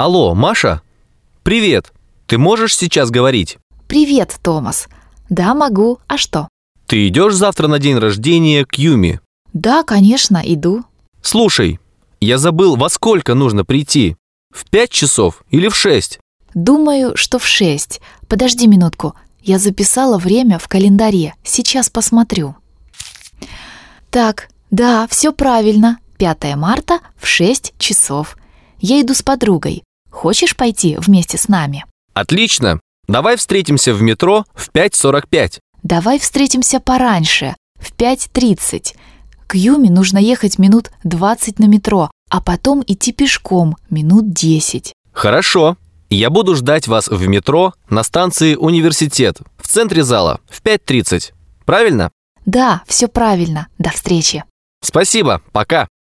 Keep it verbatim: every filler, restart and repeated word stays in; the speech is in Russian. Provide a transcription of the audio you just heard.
Алло, Маша? Привет. Ты можешь сейчас говорить? Привет, Томас. Да, могу. А что? Ты идешь завтра на день рождения к Юми? Да, конечно, иду. Слушай, я забыл, во сколько нужно прийти? В пять часов или в шесть? Думаю, что в шесть. Подожди минутку. Я записала время в календаре. Сейчас посмотрю. Так, да, все правильно. пятое марта в шесть часов. Я иду с подругой. Хочешь пойти вместе с нами? Отлично. Давай встретимся в метро в пять сорок пять. Давай встретимся пораньше, в пять тридцать. К Юми нужно ехать минут двадцать на метро, а потом идти пешком минут десять. Хорошо. Я буду ждать вас в метро на станции Университет, в центре зала, в пять тридцать. Правильно? Да, все правильно. До встречи. Спасибо. Пока.